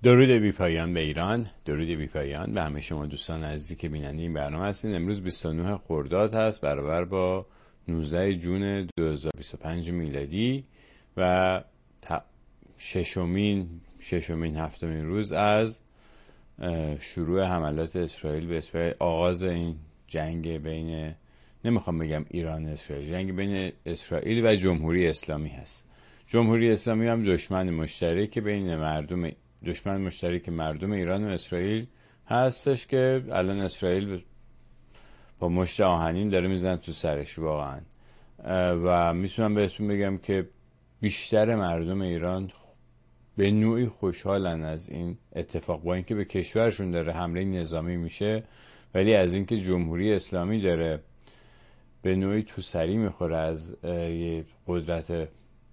درود بی پایان به ایران، درود بی پایان به همه شما دوستان عزیزی که بیننده این برنامه هستین. امروز 29 خرداد هست، برابر با 19 جون 2025 میلادی و ششمین هفتمین روز از شروع حملات اسرائیل به اسرائیل، آغاز این جنگ بین، نمیخوام بگم ایران اسرائیل، جنگ بین اسرائیل و جمهوری اسلامی هست. جمهوری اسلامی هم دشمن مشترک بین مردم ایران و اسرائیل هستش که الان اسرائیل با مشت آهنین داره میزنه تو سرش واقعا. و میتونم بهتون بگم که بیشتر مردم ایران به نوعی خوشحالن از این اتفاق، با اینکه به کشورشون داره حمله نظامی میشه، ولی از اینکه جمهوری اسلامی داره به نوعی تو سری میخوره از یه قدرت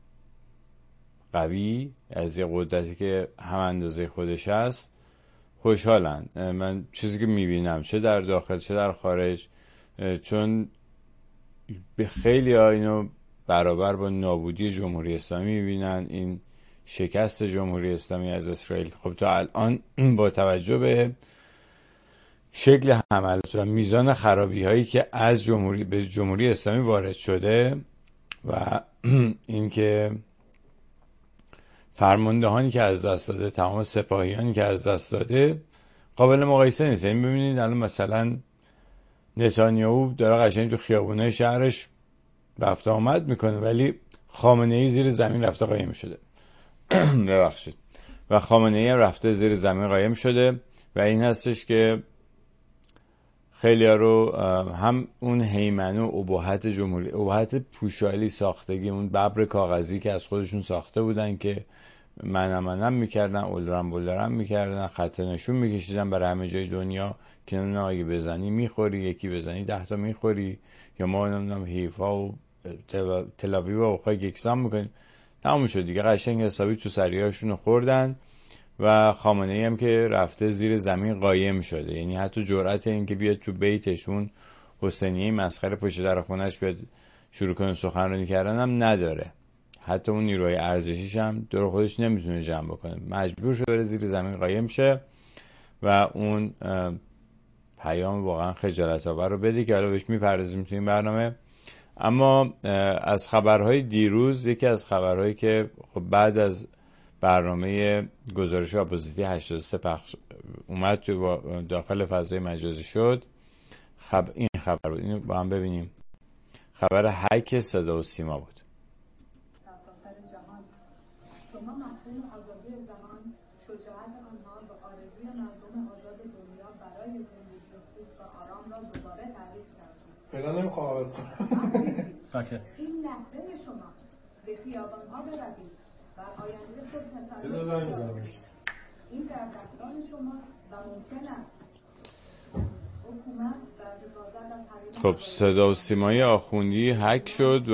قوی، از یه قدرتی که هم اندازه خودش هست، خوشحالن. من چیزی که میبینم چه در داخل چه در خارج، چون به خیلی ها اینو برابر با نابودی جمهوری اسلامی میبینن، این شکست جمهوری اسلامی از اسرائیل. خب تا الان با توجه به شکل حملات و میزان خرابی هایی که از جمهوری اسلامی وارد شده و اینکه فرماندهانی که از دست داده، تمام سپاهیانی که از دست داده، قابل مقایسه نیست. این ببینید الان مثلا نتانیاهو داره قشنگ تو خیابونای شهرش رفت آمد میکنه، ولی خامنه‌ای زیر زمین رفته قایم شده. ببخشید. و خامنه‌ای هم رفته زیر زمین قایم شده و این هستش که خیلی ها رو هم اون هیمنه و اباحت جمهوری، اباحت پوشالی ساختگی، اون ببر کاغذی که از خودشون ساخته بودن که منم میکردن، اولرم میکردن، خط نشون میکشیدن برای همه جای دنیا که نمیدونم اگه بزنی میخوری، یکی بزنی 10 تا میخوری، یا ما نمیدونم حیفا و تلاویو و خواهی یکسان میکنیم. تمام شد دیگه، قشنگ حسابی تو سریاشون خوردن و خامنه‌ای هم که رفته زیر زمین قایم شده. یعنی حتی جرأت این که بیاد تو بیتش، اون حسینیه مسخره پشت در خونش بیاد شروع کنه سخنرانی کردن هم نداره. حتی اون نیروهای ارزشیش هم دور خودش نمیتونه جمع بکنه، مجبور شده بره زیر زمین قایم شه و اون پیام واقعا خجالت آور رو بده که حالا بهش میپردازیم تو این برنامه. اما از خبرهای دیروز، یکی از خبرهایی که خب بعد از برنامه گزارش اپوزیتی 83 پخش اومد تو داخل فضای مجازی شد، این خبر بود. اینو با هم ببینیم. خبر هک صدا و سیما بود. شما مفهوم آزادی جهان، شجاعت آنها و آرزوی مردم آزاد دنیا برای زندگی خوب و آرام را دوباره تعریف کردید. فعلا نمیخوام عوض کنم. ساکت. این لحظه شما به خیابان‌ها بروید و آینده خود تصور کنید. این در دستان شما و ممکن است حکومت در حفاظت از خب صدا و سیمای آخوندی هک شد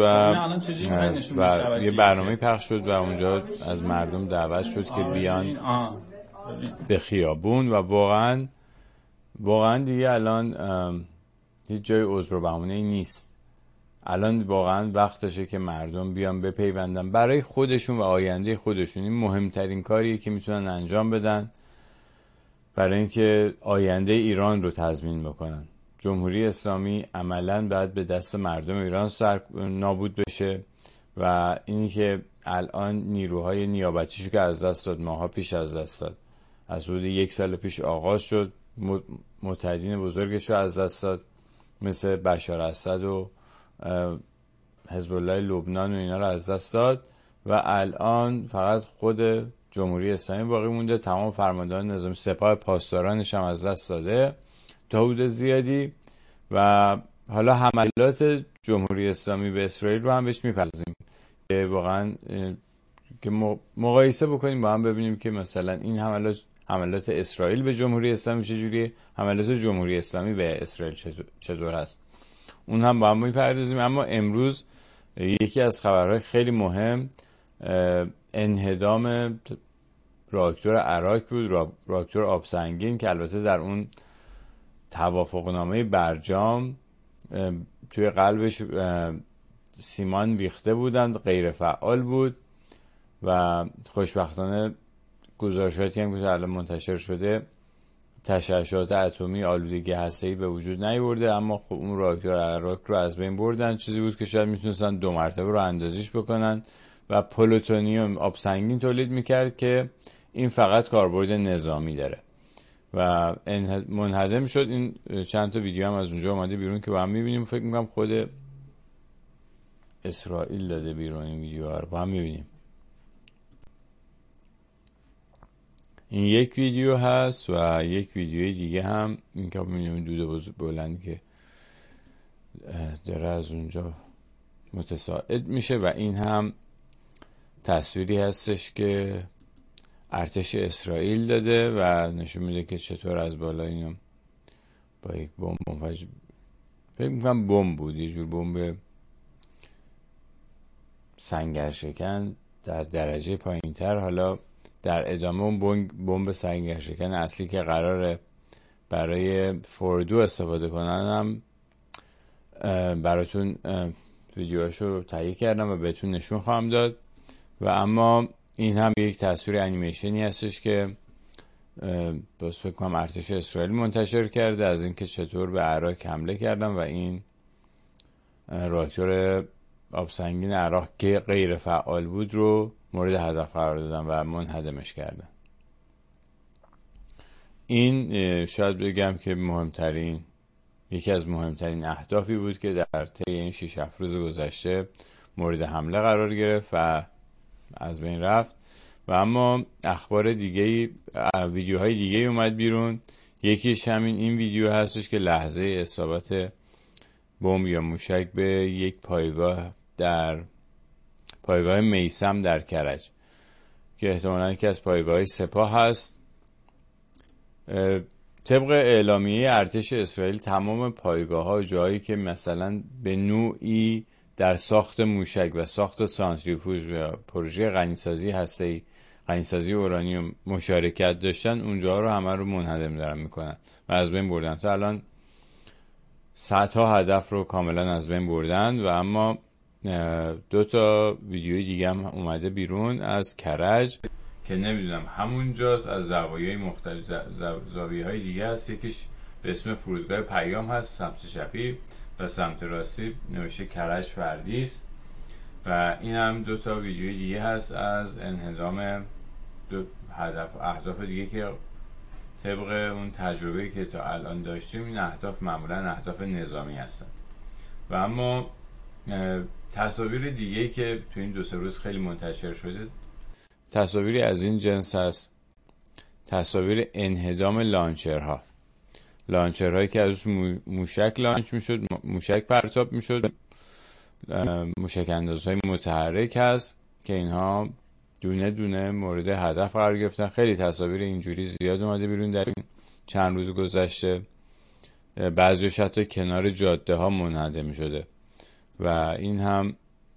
و یه برنامه پخش شد و اونجا از مردم دعوت شد که بیان به خیابون و واقعا دیگه الان هیچ جای عذر و بهانه‌ای نیست. الان واقعا وقتشه که مردم بیان بپیوندن برای خودشون و آینده خودشون. این مهمترین کاریه که میتونن انجام بدن برای اینکه آینده ایران رو تضمین بکنن. جمهوری اسلامی عملاً باید به دست مردم ایران نابود بشه و اینی که الان نیروهای نیابتیشو که از دست داد، ماها پیش از دست داد، از حدود 1 سال پیش آغاز شد، متحدین بزرگش رو از دست داد مثل بشار اسد و حزب الله لبنان و اینا رو از دست داد و الان فقط خود جمهوری اسلامی باقی مونده. تمام فرماندهان نظامی، سپاه پاسدارانش هم از دست داده تا حدود زیادی و حالا حملات جمهوری اسلامی به اسرائیل رو هم بهش میپردازیم که واقعا که مقایسه بکنیم با هم، ببینیم که مثلا این حملات اسرائیل به جمهوری اسلامی چجوریه، حملات جمهوری اسلامی به اسرائیل چطور هست، اون هم با هم میپردازیم. اما امروز یکی از خبرهای خیلی مهم انهدام راکتور اراک بود، راکتور آب سنگین که البته در اون توافقنامه برجام توی قلبش سیمان ریخته بودند، غیر فعال بود و خوشبختانه گزارشاتی هم که الان منتشر شده تشعشعات اتمی آلودگی هسته‌ای به وجود نیاورده، اما خب اون راکتور عراق رو از بین بردن. چیزی بود که شاید میتونستن 2 مرتبه رو اندازیش بکنن و پلوتونیوم آب سنگین تولید میکرد که این فقط کاربرد نظامی داره و منهدم شد. این چند تا ویدیو هم از اونجا اومده بیرون که با هم میبینیم. فکر میکنم خود اسرائیل داده بیرون این ویدیوها رو، با هم میبینیم. این یک ویدیو هست و یک ویدیوی دیگه هم این که میبینیم دود بلند که داره از اونجا متصاعد میشه و این هم تصویری هستش که ارتش اسرائیل داده و نشون میده که چطور از بالا اینو با یک بمب منفجر، فکر میکنم بمب بود، یه جور بمب سنگرشکن در درجه پایینتر. حالا در ادامه اون بمب سنگرشکن اصلی که قراره برای فوردو استفاده کنن هم براتون ویدیوهاشو تهیه کردم و بهتون نشون خواهم داد. و اما این هم یک تصویر انیمیشنی هستش که باز فکر کنم ارتش اسرائیل منتشر کرده از اینکه چطور به عراق حمله کردن و این راکتور آب سنگین عراق که غیر فعال بود رو مورد هدف قرار دادن و منهدمش کردن. این شاید بگم که یکی از مهمترین اهدافی بود که در طی این 6-7 روز گذشته مورد حمله قرار گرفت و از بین رفت. و اما اخبار دیگه، ویدیوهای دیگه اومد بیرون. یکیش این ویدیو هستش که لحظه اصابت بمب یا موشک به یک پایگاه میثم در کرج که احتمالاً که از پایگاه سپاه هست. طبق اعلامیه ارتش اسرائیل تمام پایگاه‌ها جایی که مثلا به نوعی در ساخت موشک و ساخت سانتریفوژ و پروژه غنیسازی هسته‌ای، غنیسازی اورانیوم مشارکت داشتن، اونجا رو همه رو منهدم دارن میکنن و از بین بردن. تا الان صدها هدف رو کاملا از بین بردن. و اما 2 تا ویدیوی دیگه هم اومده بیرون از کرج که نمیدونم همونجاست، از زوایای مختلف، زاویه‌های دیگه هست. یکیش به اسم فرودگاه پیام هست سمت چپی و سمت راستی نوشته کرج فردیس. و این هم 2 تا ویدیوی دیگه هست از انهدام 2 اهداف دیگه که طبق اون تجربه‌ای که تا الان داشتیم این اهداف معمولا اهداف نظامی هستن. و اما تصاویر دیگه که تو این 2-3 روز خیلی منتشر شده تصاویری از این جنس هست. تصاویر انهدام لانچرهایی که از موشک لانچ میشد، موشک پرتاب میشد، موشک اندازهای متحرک هست که اینها دونه دونه مورد هدف قرار گرفتن. خیلی تصاویر اینجوری زیاد اومده بیرون در این چند روز گذشته. بعضیش حتی کنار جاده ها منهدم شده. و این هم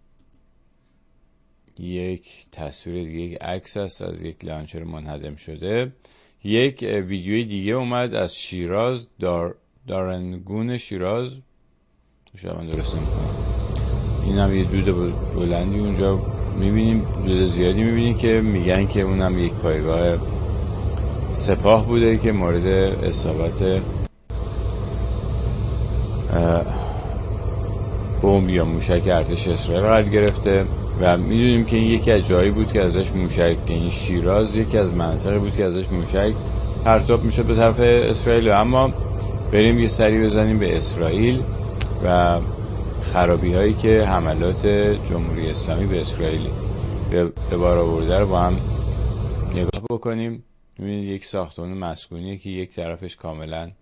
یک تصویر دیگه، یک عکس است از یک لانچر منهدم شده. یک ویدیوی دیگه اومد از شیراز، دارنگون شیراز، شاید من درست نمی‌کنم. این هم یه دود بلندی اونجا میبینیم، دود زیادی میبینیم که میگن که اونم یک پایگاه سپاه بوده که مورد اصابت بمب یا موشک ارتش اسرائیل قرار گرفته. و میدونیم که این یکی از جایی بود که ازش موشک، یعنی شیراز یکی از مناطقی بود که ازش موشک پرتاب میشد به طرف اسرائیل. اما بریم یه سری بزنیم به اسرائیل و خرابی هایی که حملات جمهوری اسلامی به اسرائیل به بار آورده رو با هم نگاه بکنیم. میبینید یک ساختمان مسکونی که یک طرفش کاملا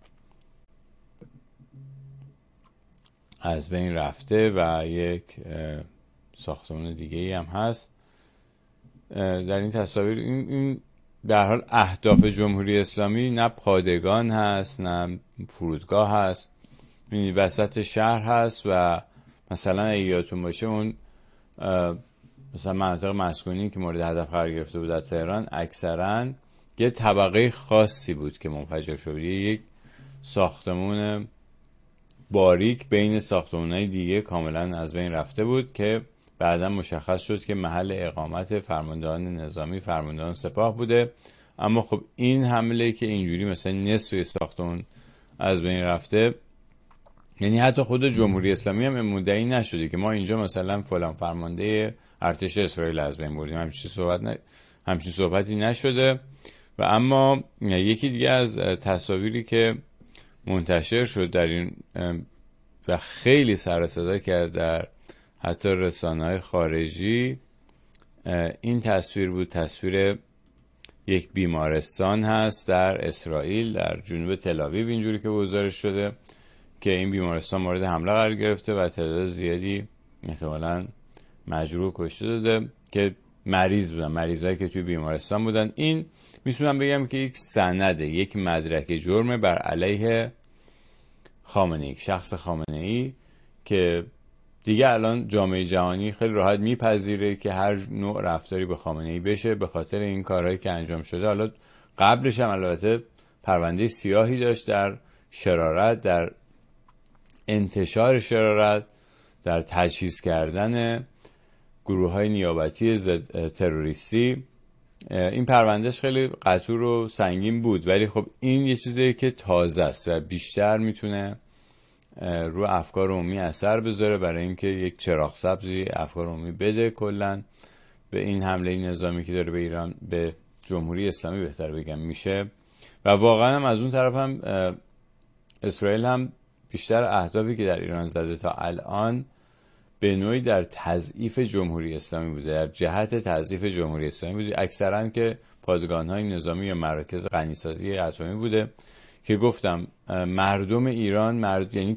از بین رفته و یک ساختمان دیگه هم هست. در این تصاویر این در حال اهداف جمهوری اسلامی نه پادگان هست نه فرودگاه هست، وسط شهر هست و مثلا اگه یادتون باشه اون مثلا مناطق مسکونی که مورد هدف قرار گرفته بود در تهران اکثرا یه طبقه خاصی بود که منفجر شد، یک ساختمون باریک بین ساختمان‌های دیگه کاملا از بین رفته بود که بعدا مشخص شد که محل اقامت فرماندهان نظامی، فرماندهان سپاه بوده. اما خب این حمله که اینجوری مثلا نصف ساختمون از بین رفته، یعنی حتی خود جمهوری اسلامی هم مدعی نشده که ما اینجا مثلا فلان فرمانده ارتش اسرائیل از بین بردیم، همچین صحبتی نشده. و اما یکی دیگه از تصاویری که منتشر شد در این و خیلی سر و صدا کرد در حتی رسانه‌های خارجی، این تصویر بود. تصویر یک بیمارستان هست در اسرائیل، در جنوب تل‌آویو، اینجوری که گزارش شده که این بیمارستان مورد حمله قرار گرفته و تعداد زیادی احتمالاً مجروح کشته داده که مریض بودن، مریضایی که توی بیمارستان بودن. این میتونم بگم که یک سنده، یک مدرک جرم بر علیه خامنه‌ای، شخص خامنه‌ای، که دیگه الان جامعه جهانی خیلی راحت میپذیره که هر نوع رفتاری به خامنه‌ای بشه به خاطر این کارهایی که انجام شده. حالا قبلش هم البته پرونده سیاهی داشت در شرارت، در انتشار شرارت، در تجهیز کردن گروه‌های نیابتی تروریستی. این پروندهش خیلی قطور و سنگین بود، ولی خب این یه چیزیه که تازه است و بیشتر میتونه رو افکار عمومی اثر بذاره، برای اینکه یک چراغ سبزی افکار عمومی بده کلا به این حمله نظامی که داره به ایران، به جمهوری اسلامی بهتر بگم، میشه. و واقعا هم از اون طرف هم اسرائیل هم بیشتر اهدافی که در ایران زده تا الان به نوعی در تضعیف جمهوری اسلامی بوده، در جهت تضعیف جمهوری اسلامی بوده، اکثرا که پادگان‌های نظامی یا مراکز غنیسازی اتمی بوده که گفتم مردم ایران یعنی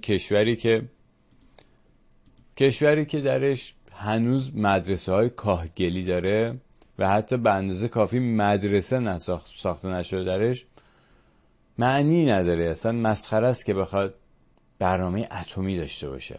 کشوری که درش هنوز مدرسه های کاهگلی داره و حتی به اندازه کافی مدرسه ساخته نشده درش، معنی نداره، اصلا مسخره است که بخواد برنامه اتمی داشته باشه.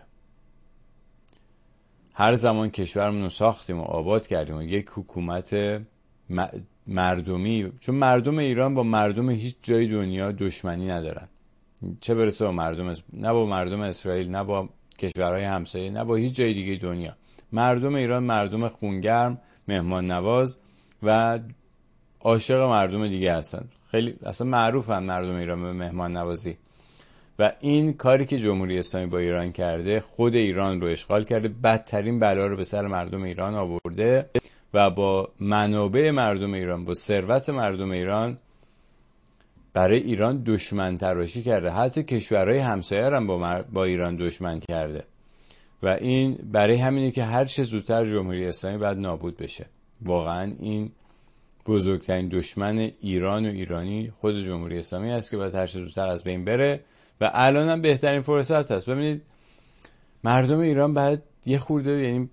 هر زمان کشورمون رو ساختیم و آباد کردیم و یک حکومت مردمی، چون مردم ایران با مردم هیچ جای دنیا دشمنی ندارن، چه برسه با نه با مردم اسرائیل، نه با کشورهای همسایه، نه با هیچ جای دیگه دنیا. مردم ایران مردم خونگرم، مهمان نواز و عاشق مردم دیگه هستن. خیلی اصلا معروفن مردم ایران به مهمان نوازی. و این کاری که جمهوری اسلامی با ایران کرده، خود ایران رو اشغال کرده، بدترین بلا رو به سر مردم ایران آورده و با منابع مردم ایران، با ثروت مردم ایران برای ایران دشمن تراشی کرده. حتی کشورهای همسایه هم با ایران دشمن کرده و این برای همینه که هر چه زودتر جمهوری اسلامی باید نابود بشه. واقعا این بزرگترین دشمن ایران و ایرانی خود جمهوری اسلامی است که باید هر چه زودتر از بین بره و الان هم بهترین فرصت هست. ببینید مردم ایران باید یه خورده، یعنی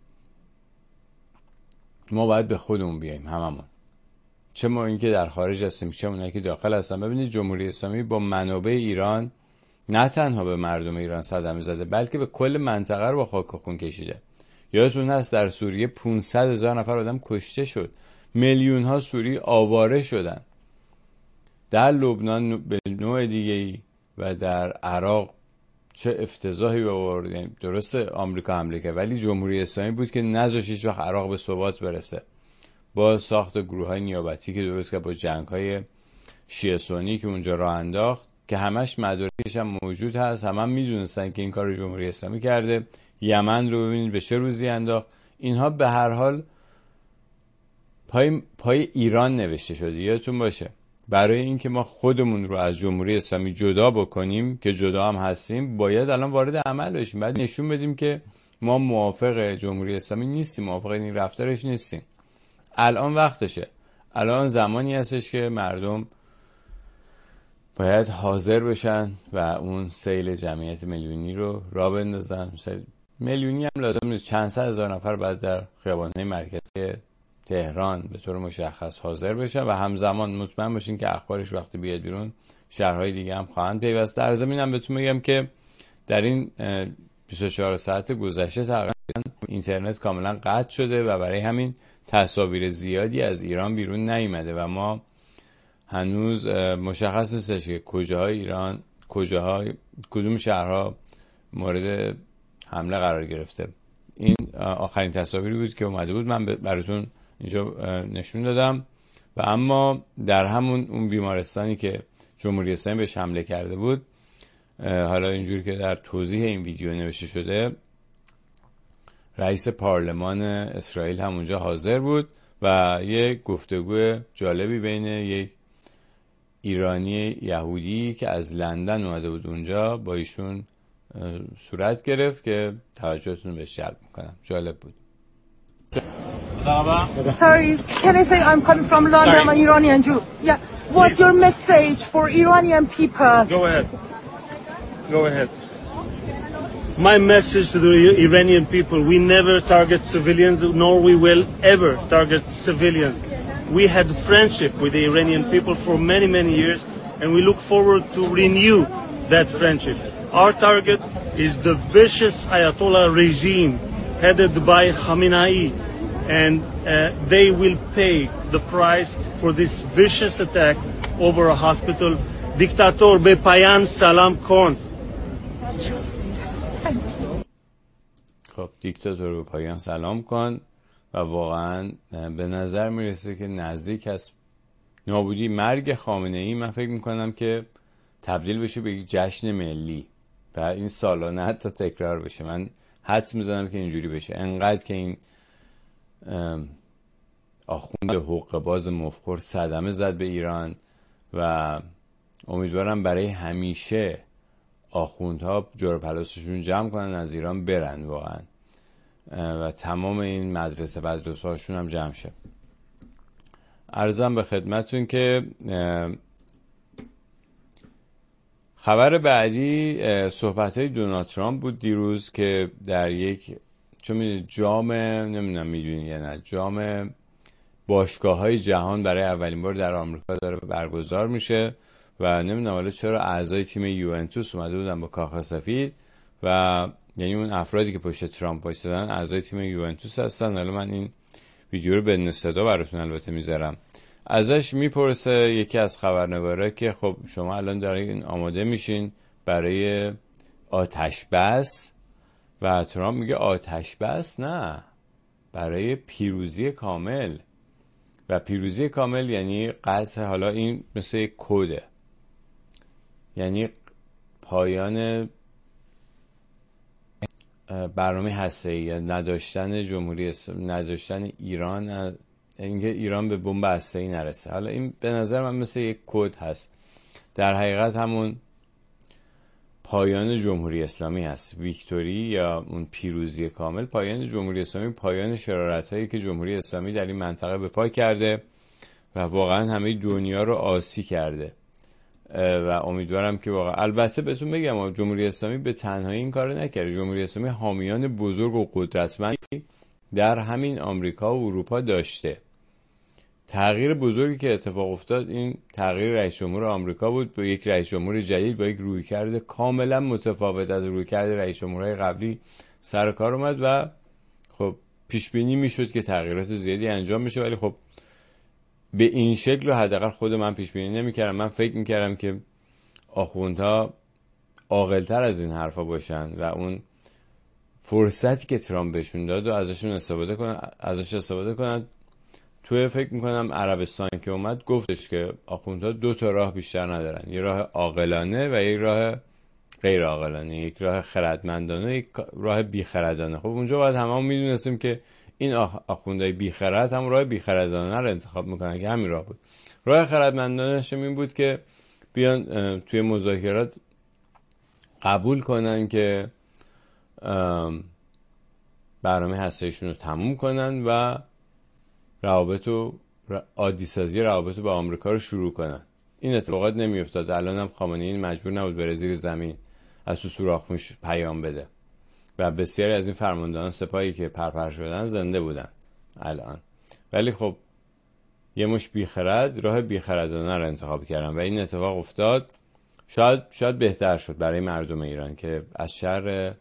ما باید به خودمون بیاییم هممون، چه ما این که در خارج هستیم چه اونایی که داخل هستن. ببینید جمهوری اسلامی با منابع ایران نه تنها به مردم ایران صدمه زده، بلکه به کل منطقه رو با خاک و خون کشیده. یادتون هست در سوریه 500,000 نفر آدم کشته شد، میلیون ها سوری آواره شدن. در لبنان به نوع دیگه‌ای و در عراق چه افتضاحی آورد. یعنی درسته آمریکا حمله کرد ولی جمهوری اسلامی بود که نذاشت هیچ وقت عراق به ثبات برسه، با ساخت گروه‌های نیابتی که درست کرد، با جنگ‌های شیعه سنی که اونجا راه انداخت که همش مدارکش هم موجود هست، هم میدونستن که این کار جمهوری اسلامی کرده. یمن رو ببینید به چه روزی انداخت. اینها به هر حال پای ایران نوشته شده. یادتون باشه برای اینکه ما خودمون رو از جمهوری اسلامی جدا بکنیم، که جدا هم هستیم، باید الان وارد عمل بشیم، باید نشون بدیم که ما موافق جمهوری اسلامی نیستیم، موافق این رفتارش نیستیم. الان وقتشه، الان زمانی هستش که مردم باید حاضر بشن و اون سیل جمعیت میلیونی رو راه بندازن. میلیونی هم لازم نیست، چند صد هزار نفر بعد در خیابان‌های مرکزی تهران به طور مشخص حاضر بشن و همزمان مطمئن باشین که اخبارش وقتی بیاد بیرون شهرهای دیگه هم خواهند پیوست. در ضمن هم بهتون میگم که در این 24 ساعت گذشته تقریبا اینترنت کاملا قطع شده و برای همین تصاویر زیادی از ایران بیرون نیامده و ما هنوز مشخص نیستش که کجاهای ایران، کدوم شهرها مورد حمله قرار گرفته. این آخرین تصاویری بود که اومده بود، من براتون اینجا نشون دادم. و اما در همون اون بیمارستانی که جمهوری اسلامی بهش حمله کرده بود، حالا اینجوری که در توضیح این ویدیو نوشته شده، رئیس پارلمان اسرائیل هم اونجا حاضر بود و یک گفتگو جالبی بین یک ایرانی یهودی که از لندن اومده بود اونجا با ایشون صورت گرفت که توجهتون بهش جلب میکنم. جالب بود. Sorry, can I say I'm coming from London? I'm an Iranian Jew. Yeah. What's your message for Iranian people? Go ahead. My message to the Iranian people, we never target civilians, nor we will ever target civilians. We had friendship with the Iranian people for many, many years, and we look forward to renew that friendship. Our target is the vicious Ayatollah regime headed by Khamenei, and they will pay the price for this vicious attack over a hospital. Dictator be payan salam kon. خب دیکتاتور به پایان سلام کن. و واقعا به نظر میرسه که نزدیک از نابودی مرگ خامنه‌ای، من فکر میکنم که تبدیل بشه به یک جشن ملی و این سالانه حتی تکرار بشه. من حدس میزنم که اینجوری بشه، انقدر که این آخوند حقوق باز مفخور صدمه زد به ایران و امیدوارم برای همیشه آخوندها جور پلاسشون جمع کنن، از ایران برن واقعا و تمام این مدرسه هاشون هم جمع شه. عرضم به خدمتون که خبر بعدی صحبت‌های دونالد ترامپ بود دیروز که در یک، چون میدونید جام، نمیدونم میدونید یا نه، جام باشگاه‌های جهان برای اولین بار در آمریکا داره برگزار میشه و نمیدونم حالا چرا اعضای تیم یوونتوس اومده بودن با کاخ سفید و یعنی اون افرادی که پشت ترامپ وایسادن اعضای تیم یوونتوس هستن. حالا من این ویدیو رو بدون صدا براتون البته میذارم. ازش میپرسه یکی از خبرنگارا که خب شما الان دارین آماده میشین برای آتش بس و ترامپ میگه آتش بس نه، برای پیروزی کامل. و پیروزی کامل یعنی قطع، حالا این مثل یک کده، یعنی پایان برنامه هسته‌ای، نداشتن جمهوری اسلامی، نداشتن ایران، اینکه ایران به بمب هسته‌ای نرسه. حالا این به نظر من مثل یک کد هست، در حقیقت همون پایان جمهوری اسلامی هست. ویکتوری یا اون پیروزی کامل، پایان جمهوری اسلامی، پایان شرارت‌هایی که جمهوری اسلامی در این منطقه به پا کرده و واقعا همه دنیا رو آسی کرده و امیدوارم که واقعا، البته بهتون بگم جمهوری اسلامی به تنهایی این کارو نکرده. جمهوری اسلامی حامیان بزرگ و قدرتمندی در همین آمریکا و اروپا داشته. تغییر بزرگی که اتفاق افتاد این تغییر رئیس جمهور آمریکا بود، با یک رئیس جمهور جدید با یک رویکرد کاملا متفاوت از رویکرد رئیس جمهورهای قبلی سر کار اومد و خب پیش بینی میشد که تغییرات زیادی انجام میشه، ولی خب به این شکل رو حداقل خود من پیش بینی نمی‌کردم. من فکر می‌کردم که آخوندها عاقل‌تر از این حرفا باشن و اون فرصتی که ترامپ بهشون داد و ازش استفاده کنن. توی فکر می‌کنم عربستان که اومد گفتش که آخوندها دو تا راه بیشتر ندارن، یه راه عاقلانه و یک راه غیر عاقلانه، یک راه خردمندانه، یک راه بیخردانه. خب اونجا باید هممون میدونستیم که این آخوندهای بیخرد هم راه بیخردانه رو انتخاب میکنن، که همین راه بود. راه خردمندانه‌اش این بود که بیان توی مذاکرات قبول کنن که برنامه هسته‌ایشون رو تموم کنن و عادی سازی روابط با آمریکا رو شروع کنن. این اتفاقات نمیافتاد. الان هم خامنه‌ای مجبور نبود بره زیر زمین از تو سوراخ پیام بده و بسیاری از این فرماندهان سپاهی که پرپر شدن زنده بودن الان، ولی خب یه مش بیخرد راه بیخردانه رو انتخاب کردن و این اتفاق افتاد. شاید بهتر شد برای مردم ایران که از شر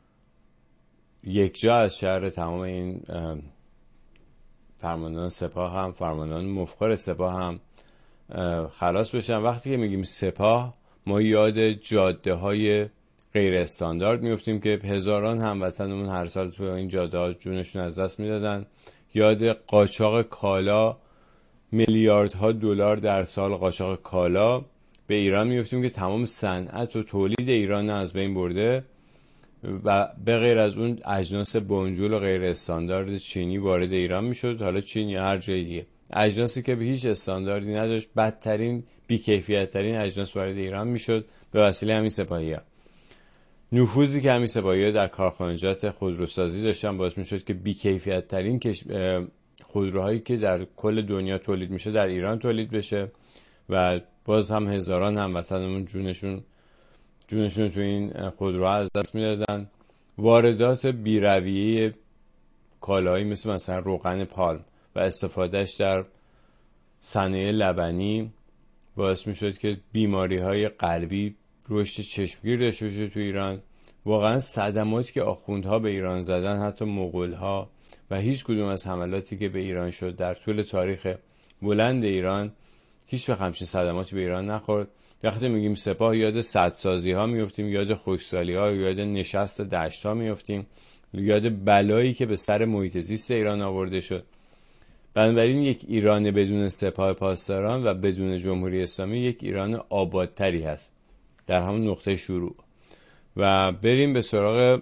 یک جا، از شر تمام این فرماندهان سپاه هم، فرماندهان مفخر سپاه هم خلاص بشن. وقتی که میگیم سپاه ما یاد جاده های غیر استاندارد میفتیم که هزاران هموطنمون هر سال تو این جاده‌ها جونشون از دست میدادن. یاد قاچاق کالا، میلیاردها دلار در سال قاچاق کالا به ایران میفتیم که تمام صنعت و تولید ایران از بین برده و به غیر از اون اجناس بنجل و غیر استاندارد چینی وارد ایران میشد. حالا چین یا هر جای دیگه، اجناسی که به هیچ استانداردی نداشت، بدترین بی‌کیفیت ترین اجناس وارد ایران میشد به وسیله همین سپاهی‌ها. نفوذی که همین سپاهی‌ها در کارخانجات خودروسازی داشتن باعث میشد که بی‌کیفیت ترین خودروهایی که در کل دنیا تولید میشه در ایران تولید بشه و باز هم هزاران هموطنمون جونشون تو این خودروها از دست میدادن. واردات بی‌رویه کالاهایی مثلا روغن پالم و استفادهش در صنایع لبنی باعث میشد که بیماری‌های قلبی رشد چشمگیر داشته باشه تو ایران. واقعا صدماتی که آخوندها به ایران زدن، حتی مغول‌ها، و هیچ کدوم از حملاتی که به ایران شد در طول تاریخ بلند ایران، هیچ وقت همچین صدماتی به ایران نخورد. وقتی میگیم سپاه یاد سدسازی ها میفتیم، یاد خشکسالی ها، یاد نشست دشت ها میفتیم، یاد بلایی که به سر محیط زیست ایران آورده شد. بنابراین یک ایران بدون سپاه پاسداران و بدون جمهوری اسلامی یک ایران آبادتری هست در همون نقطه شروع. و بریم به سراغ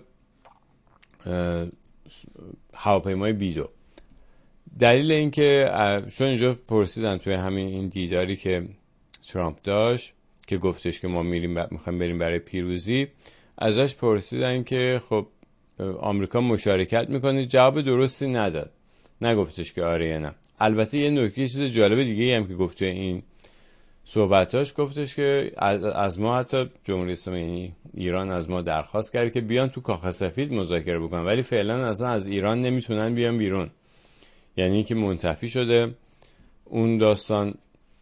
هواپیمای بی-2. دلیل این که چون اینجا پرسیدن توی همین این دیداری که ترامپ داشت که گفتش که ما میخوایم بریم برای پیروزی، ازش پرسیدن که خب آمریکا مشارکت میکنه، جواب درستی نداد، نگفتش که آره یا نه. البته یه نکته چیز جالب دیگه هم که گفت توی این صحبتاش، گفتش که از ما، حتی جمهوری اسلامی یعنی ایران، از ما درخواست کرد که بیان تو کاخ سفید مذاکره بکنن، ولی فعلا اصلا از ایران نمیتونن بیان بیرون. یعنی که منتفی شده اون داستان.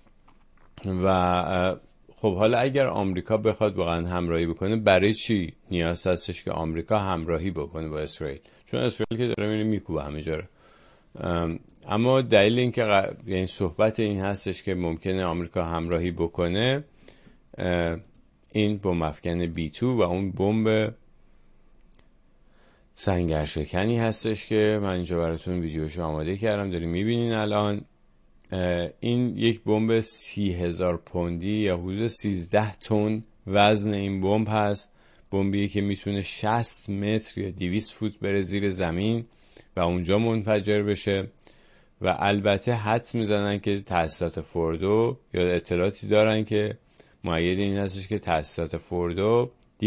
و خب حالا اگر آمریکا بخواد واقعا همراهی بکنه، برای چی نیاز هستش که آمریکا همراهی بکنه با اسرائیل؟ چون اسرائیل که داره میره میکوبه همه جا رو. اما دلیل این که یعنی صحبت این هستش که ممکنه آمریکا همراهی بکنه این بمب افکن B2 و اون بمب سنگرشکنی هستش که من اینجا براتون ویدیوشو آماده کردم، داریم میبینین الان. این یک بمب 30,000 پوندی یا حدود 13 تن وزن این بمب هست. بمبی که میتونه 60 متر یا 200 فوت بره زیر زمین و اونجا منفجر بشه. و البته حدس میزنن که تأسیسات فوردو یا اطلاعاتی دارن که مؤید این هستش که تأسیسات فوردو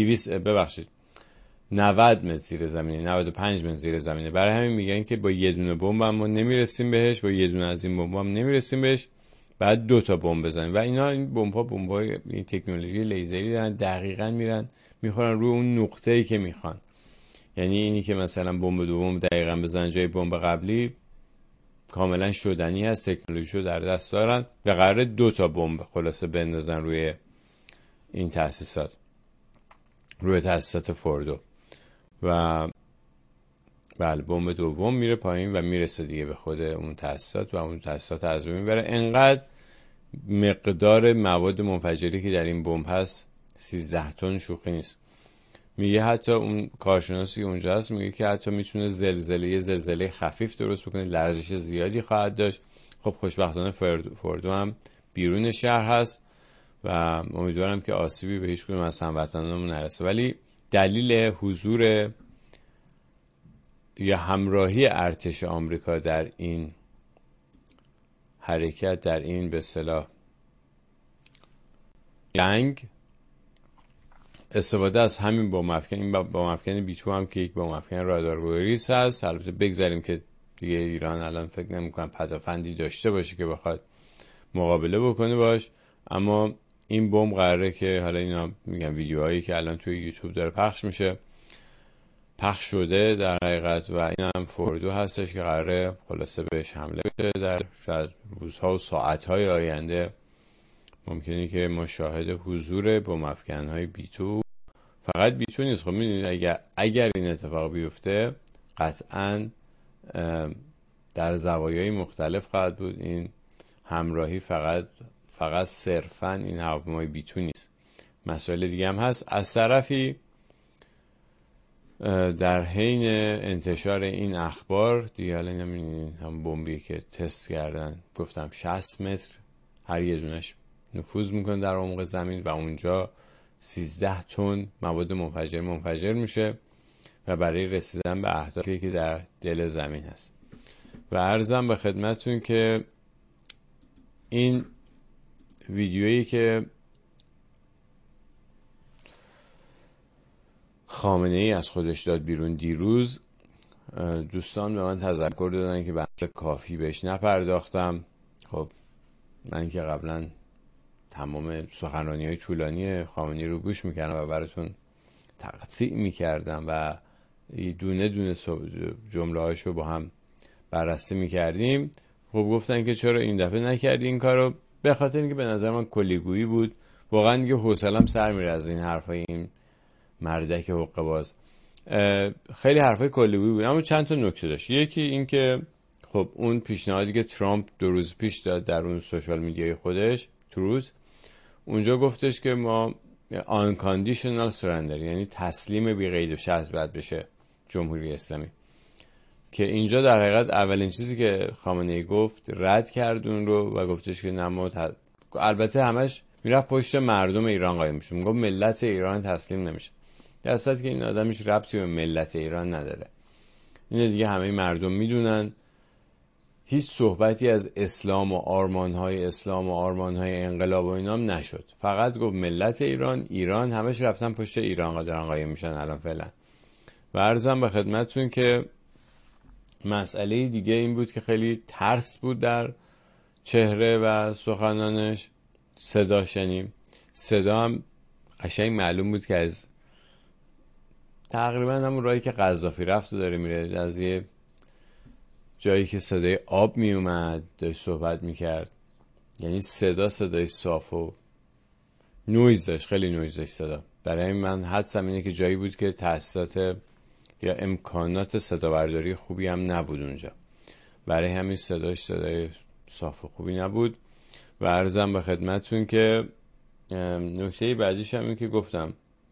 90 متر زیر زمینه، 95 متر زیر زمینه. برای همین میگن که با یه دونه بمب هم ما نمیرسیم بهش، با یه دونه از این بمب هم نمیرسیم بهش، بعد 2 تا بمب بزنیم. و اینا این بمب‌های این تکنولوژی لیزری دارن، دقیقاً میرن میخورن روی اون نقطه‌ای که میخوان. یعنی اینی که مثلا بمب دوم دقیقاً بزنن جای بمب قبلی کاملا شدنی هست، تکنولوژیشو در دست دارن و قراره 2 تا بمب خلاصه بندازن روی این تأسیسات، روی تأسیسات فوردو. و بله، بمب دوم میره پایین و میرسه دیگه به خود اون تأسیسات و اون تأسیسات از بین میبره. انقدر مقدار مواد منفجری که در این بمب هست 13 تن شوخی نیست. میگه حتی اون کارشناسی که اونجا هست میگه که حتی میتونه زلزله خفیف درست بکنه، لرزش زیادی خواهد داشت. خب خوشبختانه فوردو هم بیرون شهر هست و امیدوارم که آسیبی به هیچ کدوم از هموطنانمون نرسه. ولی دلیل حضور یا همراهی ارتش آمریکا در این حرکت، در این به اصطلاح جنگ، استفاده از همین بمب افکن. این بمب افکن B2 هم که یک بمب افکن رادارگریز هست. البته بگذاریم که دیگه ایران الان فکر نمی‌کنم پدافندی داشته باشه که بخواد مقابله بکنه باش. اما این بمب قراره که حالا اینا میگن ویدیوهایی که الان توی یوتیوب داره پخش شده در حقیقت، و این هم فوردو هستش که قراره خلاصه بهش حمله بشه. در شاید روزها و ساعتهای آینده ممکنه که ما شاهد حضور بمب افکن‌های B2، فقط B2 نیست، خب میدونید اگر این اتفاق بیفته قطعاً در زوایای مختلف خواهد بود. این همراهی فقط صرفاً این هواپیمای B2 نیست، مسائل دیگه هم هست. از طرفی در حین انتشار این اخبار دیگه الان هم بمبی که تست کردن گفتم 60 متر هر یه دونش نفوذ میکنه در عمق زمین و اونجا 13 تن مواد منفجر میشه و برای رسیدن به اهدافی که در دل زمین هست. و عرضم به خدمتتون که این ویدیویی که خامنه ای از خودش داد بیرون دیروز، دوستان به من تذکر دادن که بحث کافی بهش نپرداختم. خب من که قبلا تمام سخنرانی‌های طولانی خامنه‌ای رو گوش میکردم و براتون تقطیع میکردم و دونه دونه جمله‌هاشو با هم بررسی میکردیم. خب گفتن که چرا این دفعه نکردی این کارو؟ به خاطر اینکه به نظر من کلیگویی بود. واقعا دیگه حوصله‌ام سر میره از این حرفای این مردک حقه باز. خیلی حرفای کلیگویی بود اما چند تا نکته داشت. یکی این که خب اون پیشنهادی که ترامپ 2 روز پیش داد در اون سوشال میدیای خودش تروز، اونجا گفتش که ما unconditional surrender یعنی تسلیم بی قید و شرط باید بشه جمهوری اسلامی، که اینجا در حقیقت اولین چیزی که خامنه ای گفت رد کرد اون رو و گفتش که نه البته همش میرفت پشت مردم ایران قایم میشه، میگفت ملت ایران تسلیم نمیشه، در صورتی که این آدم هیچ ربطی به ملت ایران نداره. اینو دیگه همه مردم میدونن. هیچ صحبتی از اسلام و آرمانهای انقلاب و اینام نشد، فقط گفت ملت ایران همش رفتن پشت ایران دارن قایم میشن الان فعلا. و عرضم به خدمتتون که مسئله دیگه این بود که خیلی ترس بود در چهره و سخنانش. صدا شنیم، صدا هم قشنگ معلوم بود که از تقریبا همون راهی که قذافی رفت و داره میره، از یه جایی که صدای آب می اومد داشت صحبت میکرد. یعنی صدای صاف و نویز داشت، خیلی نویز داشت صدا. برای من حدسم اینه که جایی بود که تأسیسات یا امکانات صدا برداری خوبی هم نبود اونجا، برای همین صدای صاف و خوبی نبود. و عرضم به خدمتتون که نکته بعدیش هم این که گفتم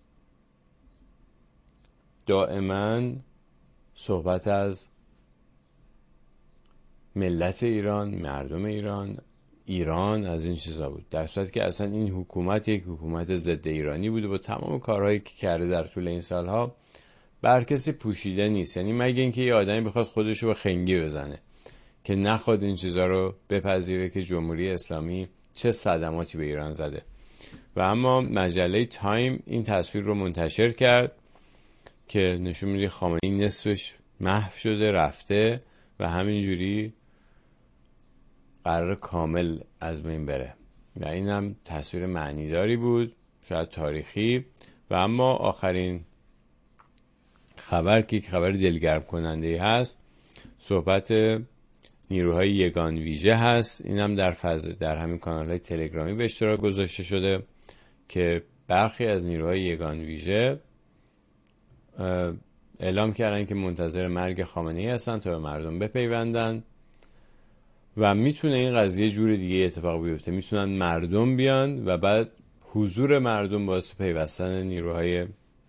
دائما صحبت از ملت ایران، مردم ایران از این چیزا بود، در صورتی که اصلا این حکومت یک حکومت ضد ایرانی بوده با تمام کارهایی که کرده در طول این سالها بر کسی پوشیده نیست. یعنی مگه اینکه یه آدمی بخواد خودشو به خنگی بزنه که نخواد این چیزا رو بپذیره که جمهوری اسلامی چه صدماتی به ایران زده. و اما مجله تایم این تصویر رو منتشر کرد که نشون میده خامنه‌ای نصفش محو شده رفته و همینجوری قرار کامل از بین بره. و این هم تصویر معنیداری بود، شاید تاریخی. و اما آخرین خبر که خبر دلگرم کننده هست، صحبت نیروهای یگان ویژه هست. این هم در همین کانال های تلگرامی به اشتراک گذاشته شده که برخی از نیروهای یگان ویژه اعلام کردن که منتظر مرگ خامنه‌ای هستن تا به مردم بپیوندن و میتونه این قضیه جور دیگه اتفاق بیفته. میتونن مردم بیان و بعد حضور مردم باعث پیوستن نیروهای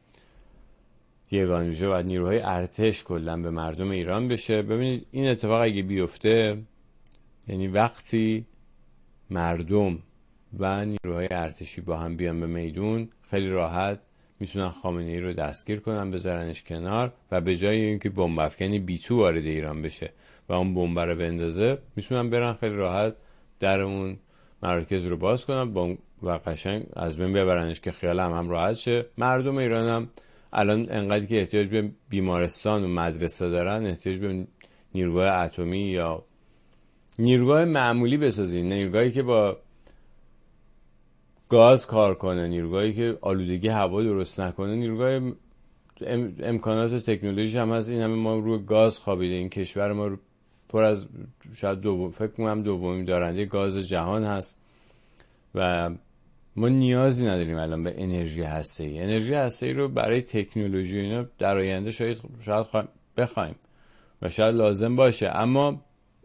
یگان ویژه و نیروهای ارتش کلا به مردم ایران بشه. ببینید این اتفاق اگه بیفته، یعنی وقتی مردم و نیروهای ارتشی با هم بیان به میدون، خیلی راحت میتونن خامنه‌ای رو دستگیر کنن، بذارنش کنار و به جای اینکه بمب افکنی B2 وارد ایران بشه و اون بمب رو بندازه، میتونن برن خیلی راحت در اون مراکز رو باز کنن و قشنگ از بین ببرنش که خیال هم راحت شه. مردم ایران هم الان انقدر که احتیاج به بیمارستان و مدرسه دارن، احتیاج به نیروگاه اتمی یا نیروگاه معمولی بسازین، نیروگاهی که با گاز کار کنه، نیروگاهی که آلودگی هوا درست نکنه، نیروگاه امکانات و تکنولوژی هم هست. این همه ما روی گاز خوابیده، این کشور ما پر از شاید فکر کنم دومین دارنده گاز جهان هست و ما نیازی نداریم الان به انرژی هسته‌ای. انرژی هسته‌ای رو برای تکنولوژی اینا در آینده شاید بخوایم و شاید لازم باشه، اما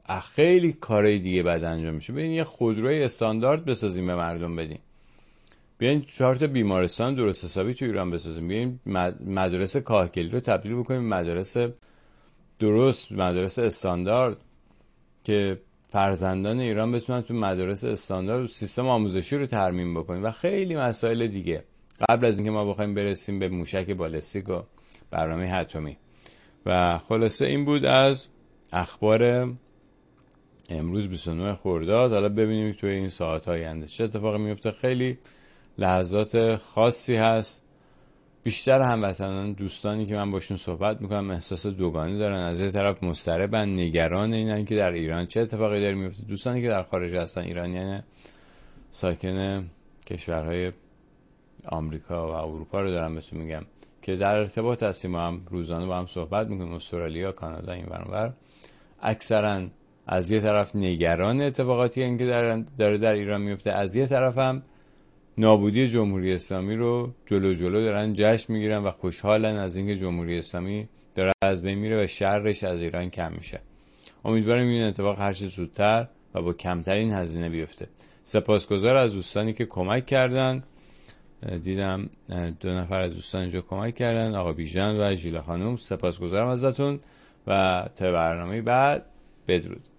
خیلی کارهای دیگه بعد انجام میشه. ببین یه خودروی استاندارد بسازیم به مردم بدیم، بیاین 4 تا بیمارستان درست حسابی تو ایران بسازیم، بیاین مدرسه کاهگلی رو تبدیل بکنیم مدرسه درست، مدرسه استاندارد که فرزندان ایران بتونن تو مدارس استاندارد و سیستم آموزشی رو ترمیم بکنیم و خیلی مسائل دیگه قبل از اینکه ما بخوایم برسیم به موشک بالستیک و برنامه اتمی. و خلاصه این بود از اخبار امروز 29 خرداد. حالا ببینیم توی این ساعت‌های آینده چه اتفاقی میفته. خیلی لحظات خاصی هست. بیشتر هموطنان دوستانی که من باشون صحبت میکنم احساس دوگانه دارن. از یه طرف مضطربن، نگران اینن که در ایران چه اتفاقی داره میفته. دوستانی که در خارج هستن، ایرانیان ساکن کشورهای آمریکا و اروپا رو دارم بهتون میگم که در ارتباط هستیم، ما هم روزانه با هم صحبت میکنیم، استرالیا، کانادا، این ور اکثرا از یه طرف نگران اتفاقاتی هستن که داره در ایران میفته، از یه طرف هم نابودی جمهوری اسلامی رو جلو دارن جشن میگیرن و خوشحالن از اینکه جمهوری اسلامی داره از بین میره و شرش از ایران کم میشه. امیدوارم این اتفاق هر چه زودتر و با کمترین هزینه بیفته. سپاسگزار از دوستانی که کمک کردن. دیدم 2 نفر از دوستان اینجا کمک کردن، آقا بیژن و ژیلا خانم. سپاسگزارم ازتون و تا برنامه بعد بدرود.